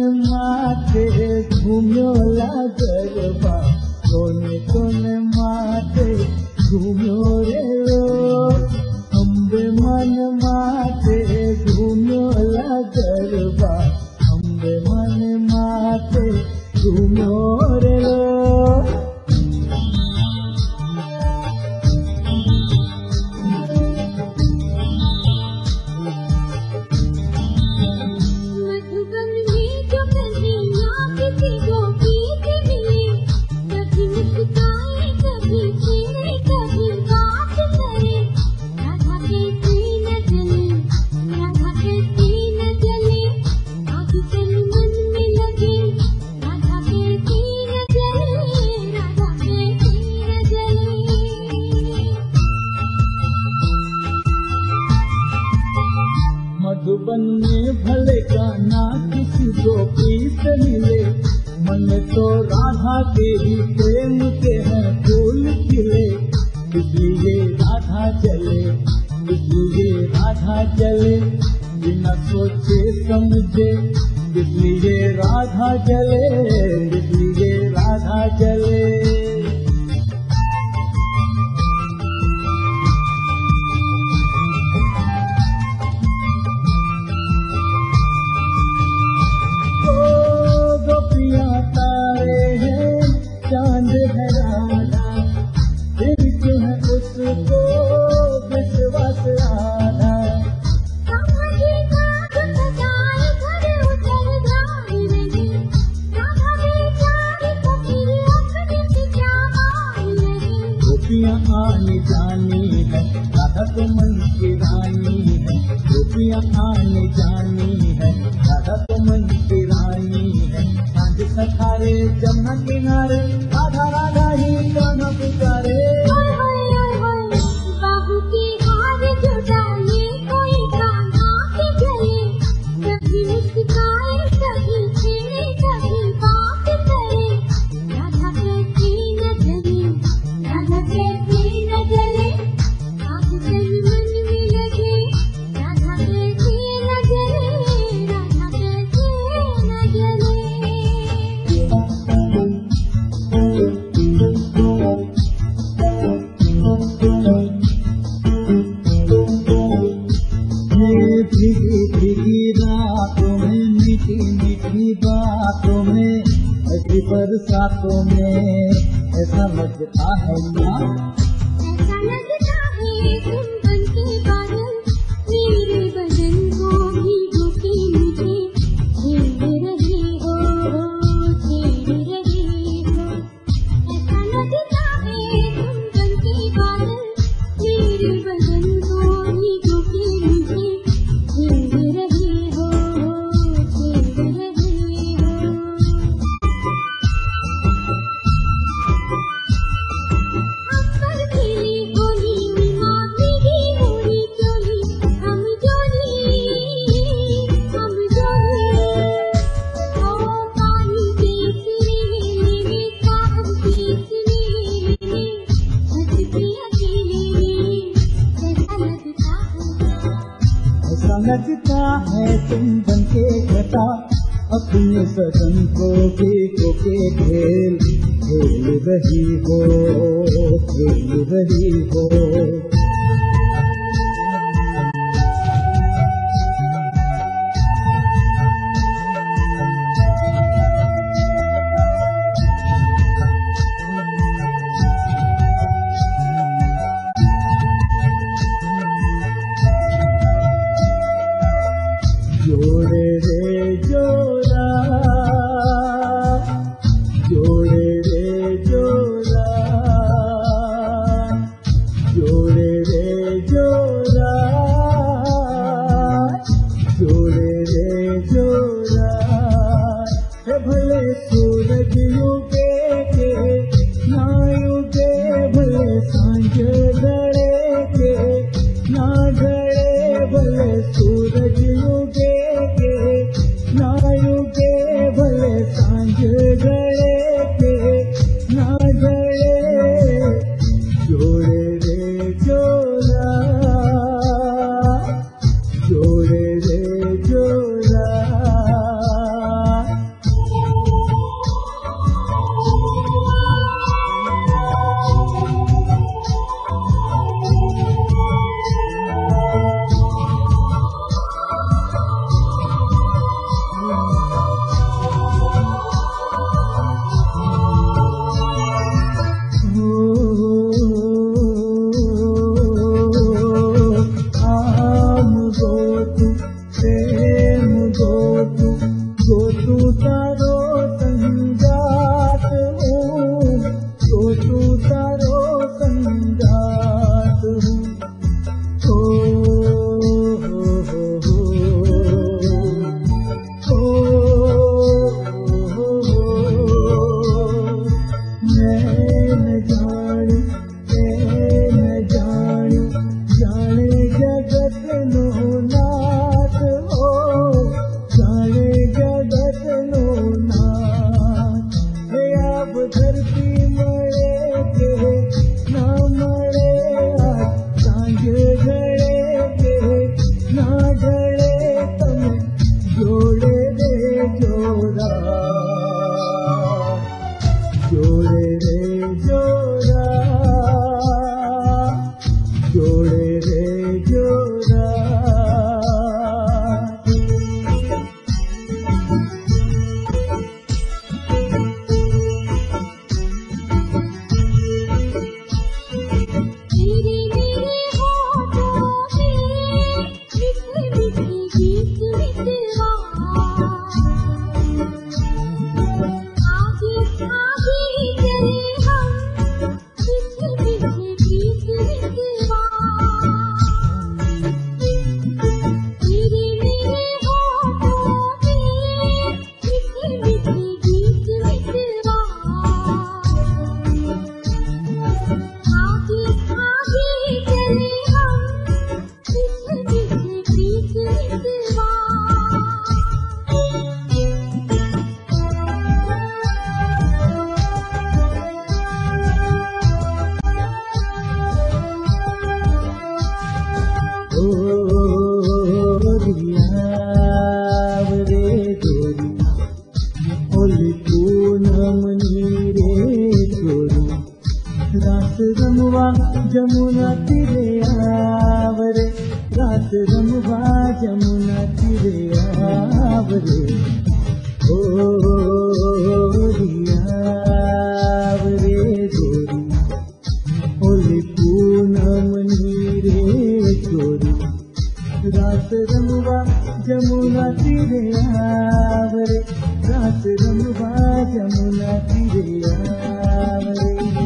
माथे घूम्यो ला गरबा, कोने कोने माथे घूम्यो रे लो। अम्बे मन माथे घूम्यो ला गरबा, अम्बे मन माथे घूम्यो रे लो। मधुबन में भले का ना किसी को प्रीत मिले, मन तो राधा के ही प्रेम के हैं फूल खिले। इसलिए राधा चले, इसलिए राधा चले, बिना सोचे समझे, इसलिए राधा चले, इसलिए राधा चले। चांद है राधा, फिर क्यों है उसको विश्वास आधा। गोपियाँ आने जानी है, राधा तो मन की रानी है। गोपियाँ आने जानी है, राधा तो मन की रानी है। सांझ सखारे जमुना किनारे, राधा राधा ही गाना पुकारे। बाबू की हार जो डाले, कोई गाना के गले, कभी मुस्काए, कभी छेड़े, कभी बात करे। राधा कहती न जले, राधा कहती न जले, आप जल मन में लगे। राधा कहती न जले, राधा कहती न जले। भीगी भीगी रातों में, मीठी मीठी बातों में, ऐसी बरसातों में ऐसा लगता है ना, ऐसा लगता है तुम बन के बादल, मेरे बदन को भिगो के मुझे छेड़ रहे हो, छेड़ रहे हो। ऐसा लगता है तुम बन के बादल, मेरे बदन को भिगो के मुझे छेड़ रहे हो, छेड़ रहे हो। अंबर खिली होली माँ भीगी होली चोली, हम जोली, हम जोली। ओ पानी बेचने मेरे साहब बेचने, हंसते अकेले ऐसा लगता है। ऐसा लगता है तुम बन के घटा, अपने सजन को भिगो के खेल खेल रही हो, खेल रही हो। जोड़े रे जोड़ा, जोड़े रे जोड़ा, जोड़े तू तारो संगात हूँ, तो तू तारो संगात हूँ। जमुना तीरे आवरे, रात रंगवा जमुना तीरे आवरे, ओ आवरे गोरी, होली पूनम नीरे छोरी, रात रंगवा जमुना तीरे आवरे, रात रंगवा जमुना तीरे आवरे।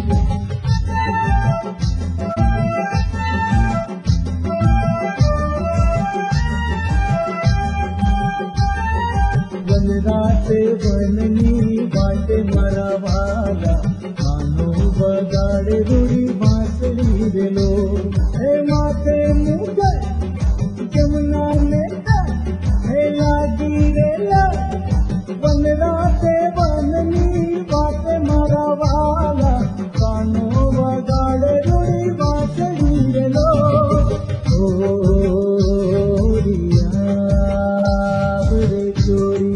राते बननी बाटे मरवाला, कानो बगाड़े रुड़ी बांसुरी रे लो, हे माथे मुझे जमुना में हे लागी रे ला, बन राते बननी बाटे मरवाला, कानो बगाड़े रुड़ी बांसुरी रे लो, ओ रिया रे चोरी।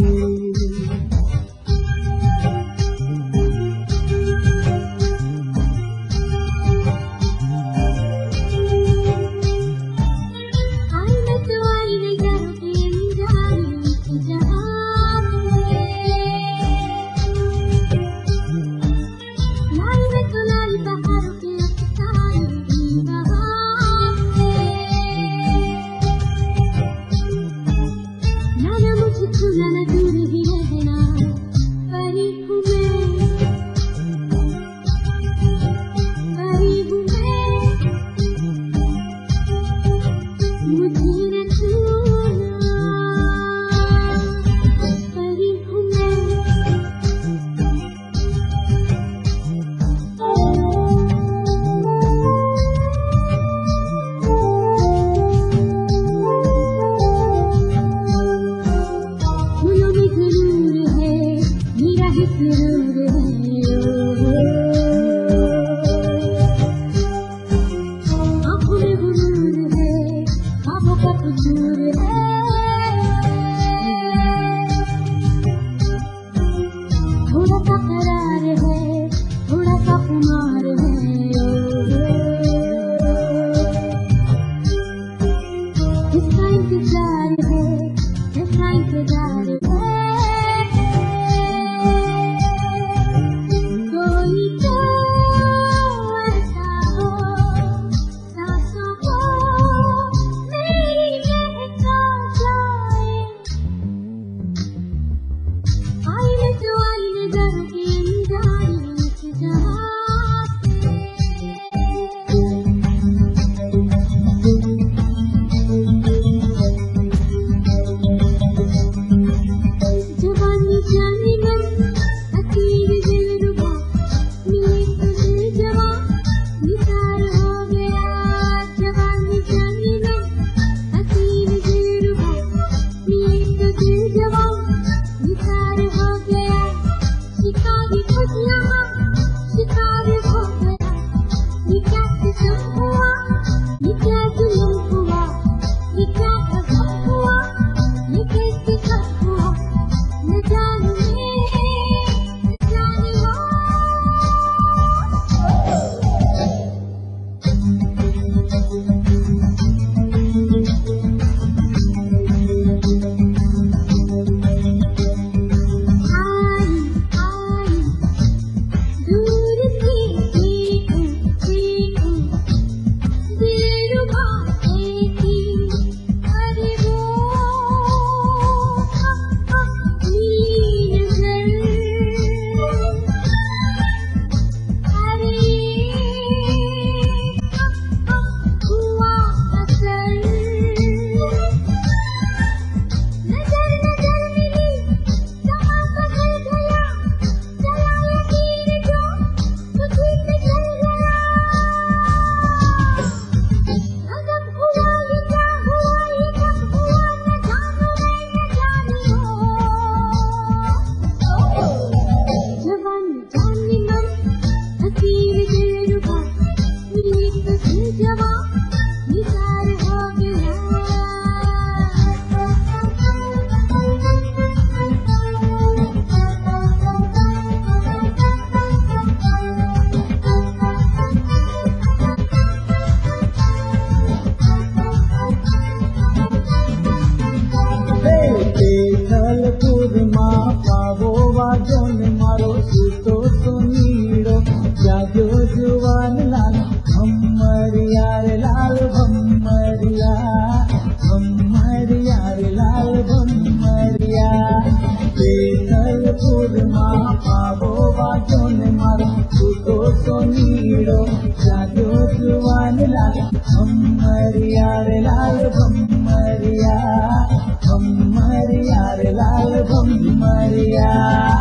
kurma pavo vajon mara tuto soniro jajo juwan lal bhammariya re lal bhammariya bhammariya re lal bhammariya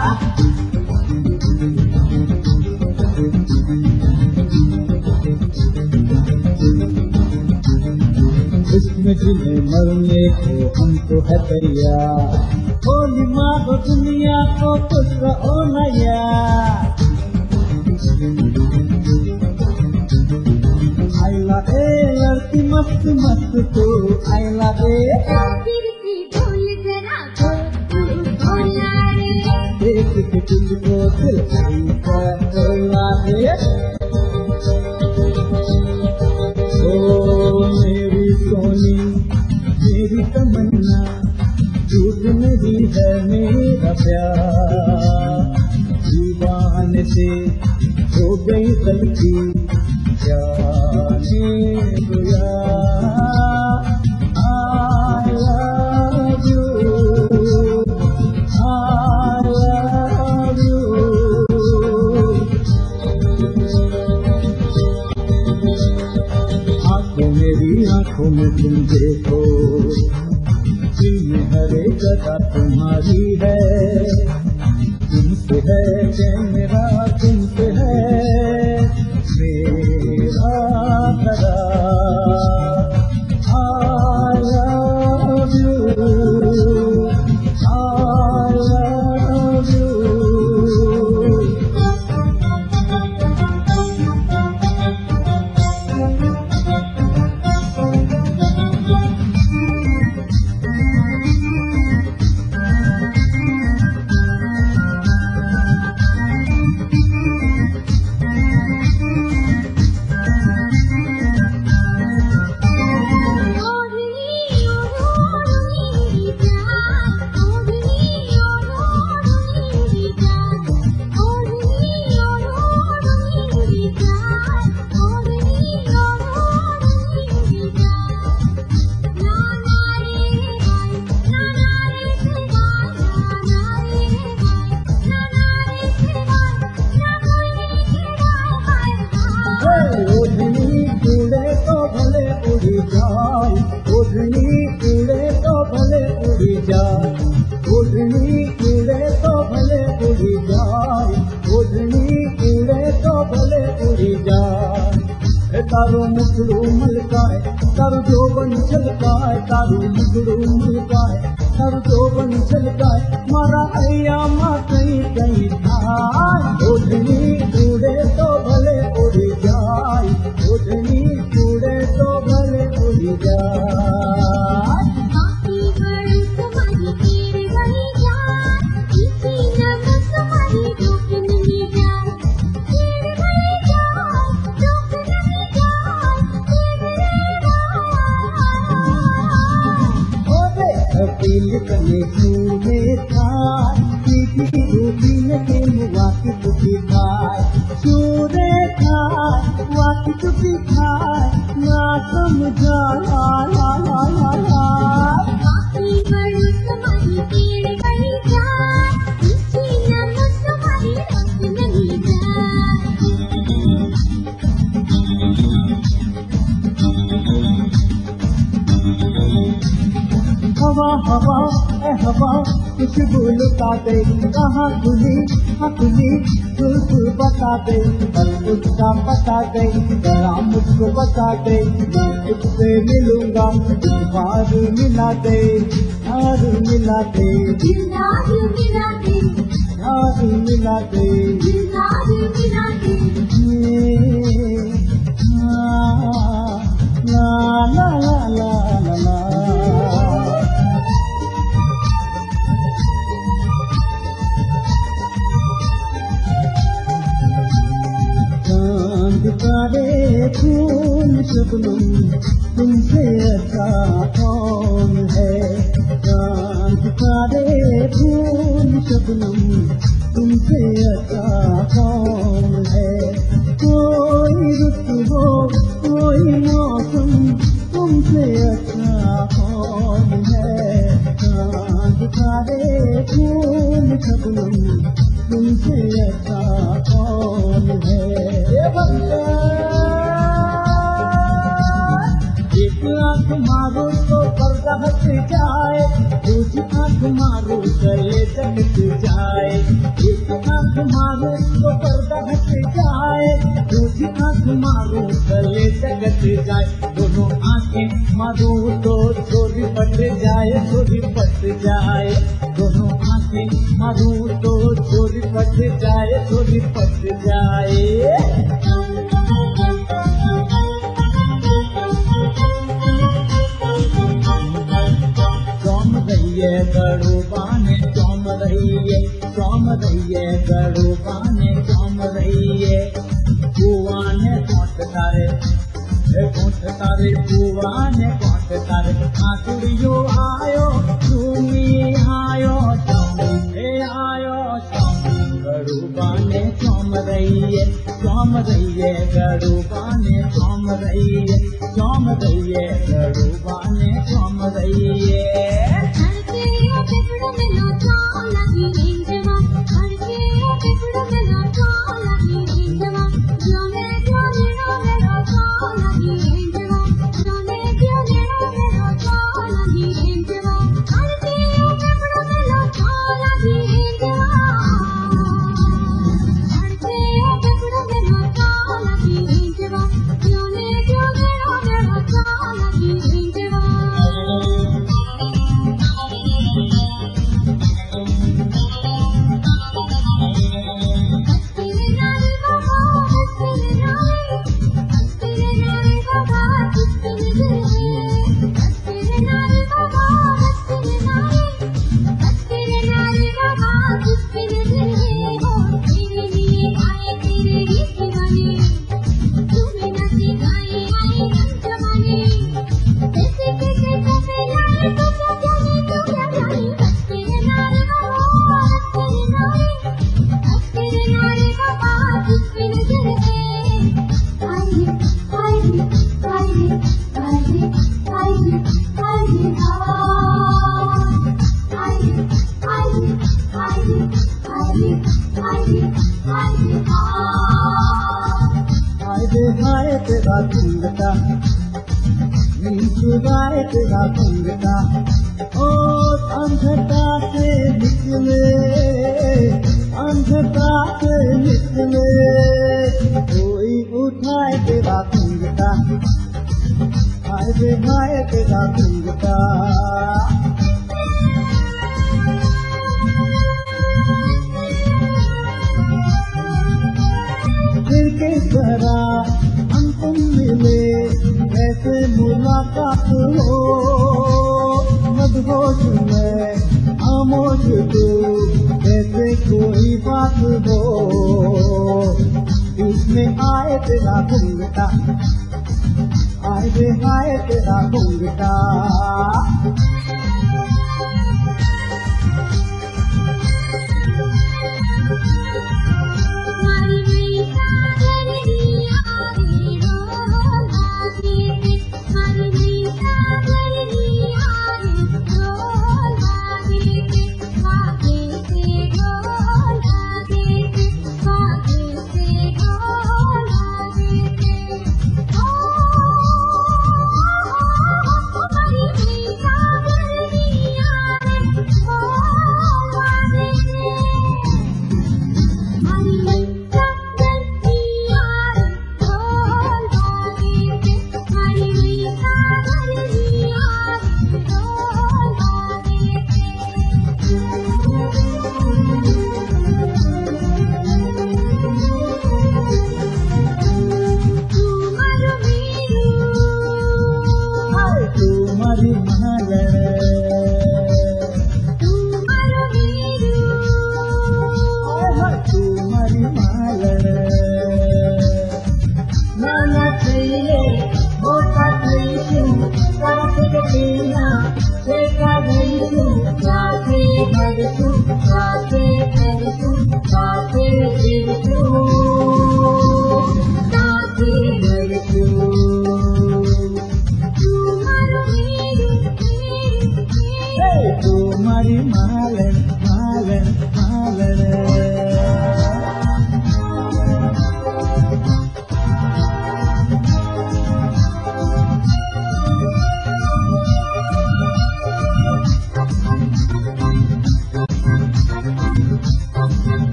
इसमें जिन्हें मरने को हमको है तैयार होली मारो दुनिया को खुश रहो नया आइला ए लड़की मस्त मस्त तू आइला ए देख के तुझको दिल बोला रे ओ मेरी सोनी मेरी तमन्ना झूठ नहीं है मेरा प्यार दीवाने से हो गई गलती जाने दो यार I love you I love you मेरी आंखों में तुम देखो दिल में हर एक जगह तुम्हारी है तुमसे है चैन मेरा तुमसे है मेरा करार I love you I love you ओढ़नी उड़े तो भले उड़ी जाए ओढ़नी उड़े तो भले उड़ी जाए ओढ़नी उड़े तो भले उड़ी जाए तारो मुगड़ू मलकाए तारो जोबन छलकाए तारो मुगड़ू मलकाए तारो जोबन छलकाए मारा अया मा कहीं कहीं थाए ओढ़नी उड़े तो भले उड़ी जाए ओढ़नी उड़े तो भले उड़ी जाए दिल कने झूमे था सीधी रूपी के मुवाकी तुझी खाए चूरे था वाकी तुझी खाए ना समझा ला ला ला ला ला बाकी बड़ू तुम्हारी पीड़ बड़ी जाए इसी नमक तुम्हारी रंग नहीं हवा हवा ए हवा खुशबू लुटा दे कहाँ खुली खुशबू बता दे और उसका पता दे जरा मुझको बता दे मैं तुझसे मिलूंगा बार मिला दे यार मिला दे यार मिला दे यार मिला दे यार मिला दे ला ला ला ला ला तारे फूल शबनम तुमसे अच्छा कौन है चांद तारे फूल शबनम तुमसे अच्छा कौन है कोई रुत हो कोई मौसम तुमसे अच्छा कौन है चांद तारे फूल शबनम कट जाए, एक आंख मारो तो पर्दा हट जाए, दूसरी आंख मारो गले कट जाए, दोनों आंखें मारो तो चोरी पट जाए, चोरी पट जाए, दोनों आंखें मारो तो चोरी पट जाए, चोरी पट जाए। चौम रहिए गड़ू बाने चौम रहिए, चौम रहिए गड़ू बाने चौम रहिए, बुआ ने कोट तारे बुआ ने कोट तारे, आंसुड़ियो आयो झूमी आयो चौमे आयो चौम, गड़ू बाने चौम रहिए, चौम रहिए गड़ू बाने चौम रहिए, चौम रहिए गड़ू बाने चौम रहिए। हाय तेरा घूंघटा नीचुराए तेरा घूंघटा, ओ अंधता से निकले, अंधता से निकले, कोई उठाए तेरा घूंघटा, हाय तेरा घूंघटा। फिर किस तरह हम तुम मिले, कैसे मुलाकात हो, मदहोश में खामोश तू, कैसे कोई बात हो, इसमें आए तेरा घूंघटा, आए तेरा घूंघटा।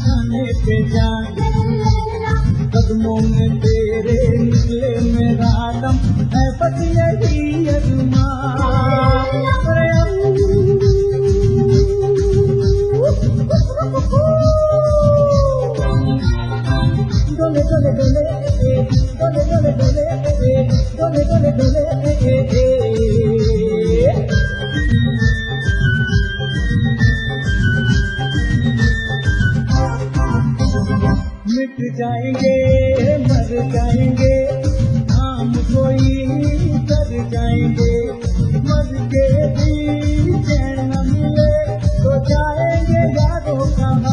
जाने पे जान, कदमों में तेरे निकले मेरा दम है, बस यही अरमान। डोले डोले डोले डोले डोले डोले डोले डोले डोले। मिट जाएंगे मर जाएंगे, हम कोई कर जाएंगे, मर के भी चैन न मिले तो जाएंगे यादों कहाँ।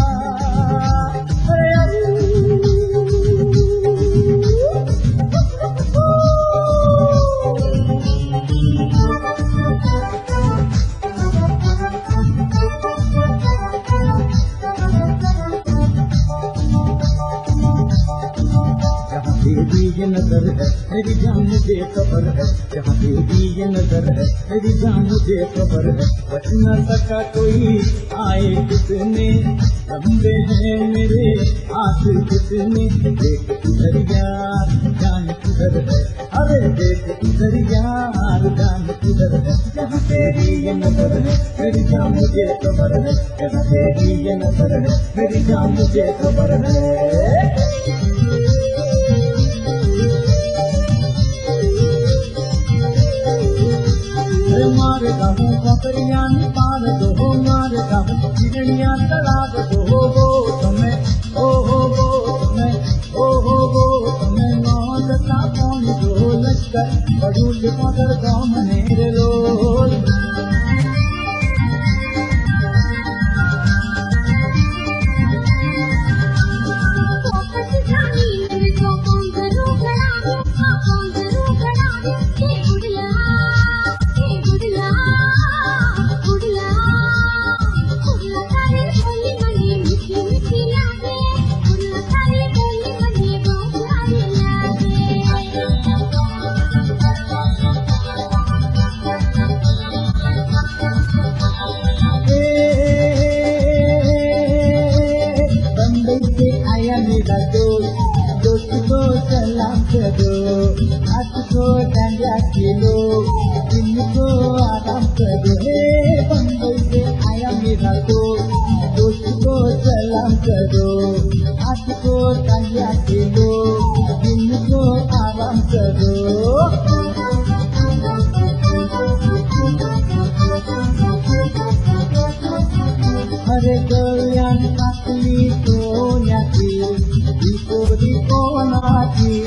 तेरी ये नजर है मेरी जान मुझे खबर है, जहाँ तेरी ये नजर है मेरी जान मुझे खबर है, बच न सका कोई आए कितने, लंबे हैं मेरे हाथ कितने, देख किधर यार जान किधर है, अरे देख किधर यार जान किधर है, जहाँ तेरी ये नजर है मेरी जान मुझे खबर है, जहाँ तेरी ये नजर है मेरी जान मुझे खबर है। मारता हूँ बकरियाँ निकाल दो, मारता हूँ चिड़ियाँ तलाक दो, वो तुम्हें ओ हो तुम्हें ओ हो तुम्हें नौलता कौन दो, लश्कर बड़ूल मगर गाँव मेरे लोग। मेरा दोस्त को सलाम करो, हाथ को डांडिया खेलो, दिल को आराम करो। बंबई से आया मेरा दोस्त को सलाम करो, हाथ को डांडिया खेलो, दिल को आराम करो। अरे कल्याण पातली सोन्याची दिको नाची,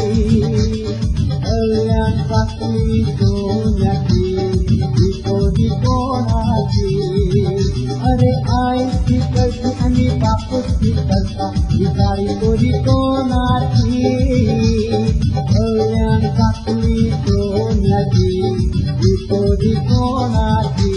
कल्याण पातली सोन्याची दिको नाची, अरे आई की करती आणि वापस की करता बिचारी गोरी को नाची, कल्याण पातली सोन्याची दिको नाची।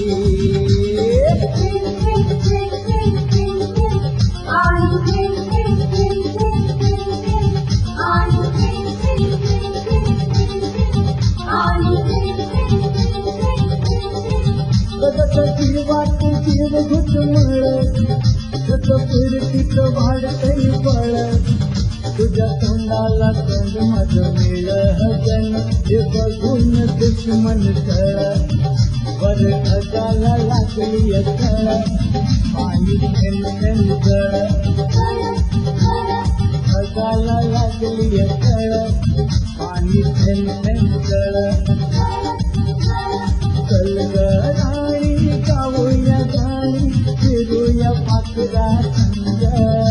जीव घुटमळ फिरतीच वाढतंय बळ, तुझ्या तोंडाला तोंड माझं मिळ हजन, हे बघून दुश्मन कळ, वर ढगाला लागली कळ, पाणी थेंब थेंब गळ, ढगाला लागली कळ, पाणी थेंब थेंब गळ, चल ग राणी जाऊया गाणी, फिरूया पाखरा संग,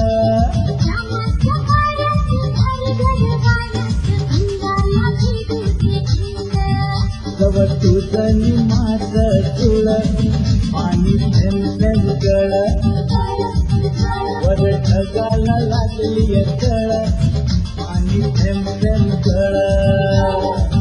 जवळ तुझनी माझं तुळ, पाणी थेंब थेंब गळ, वर ढगाला लागली कळ, पाणी थेंब थेंब गळ।